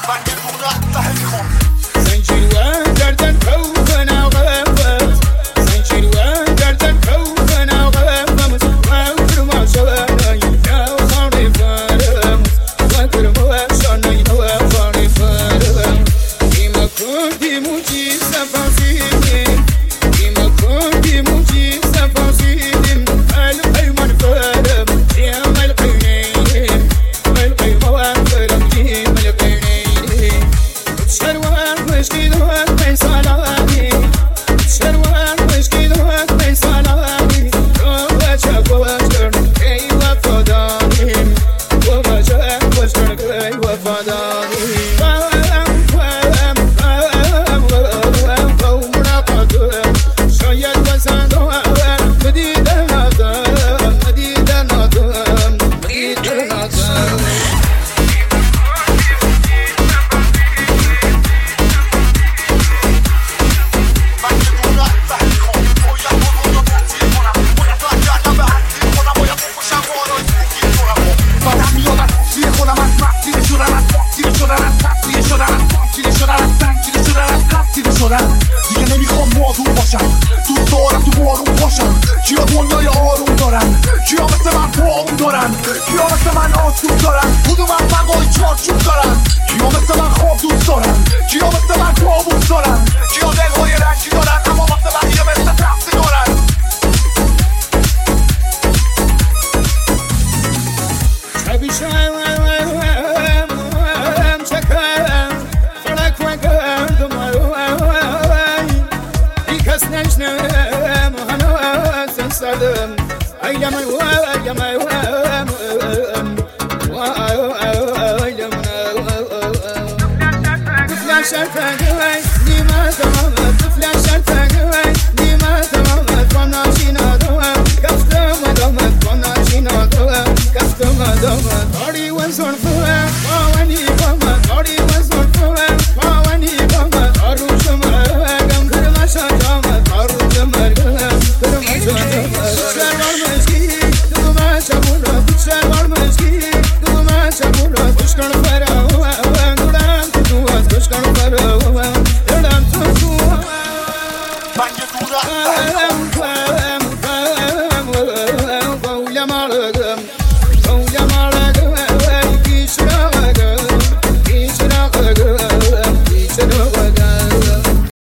دیگه نمیخوام مادون باشم، دوست دارم تو بارون باشم. کیا دنیای آروم دارن، کیا مثل من پاون دارن، کیا مثل من آسون دارن، کدوم هم بقای چارچوب دارن، کیا مثل من خواب دوست دارن، کیا مثل من کابوس دارن، کیا دلهای رنگی دارن اما واسه من یه مثل تختی دارن. من یه دورم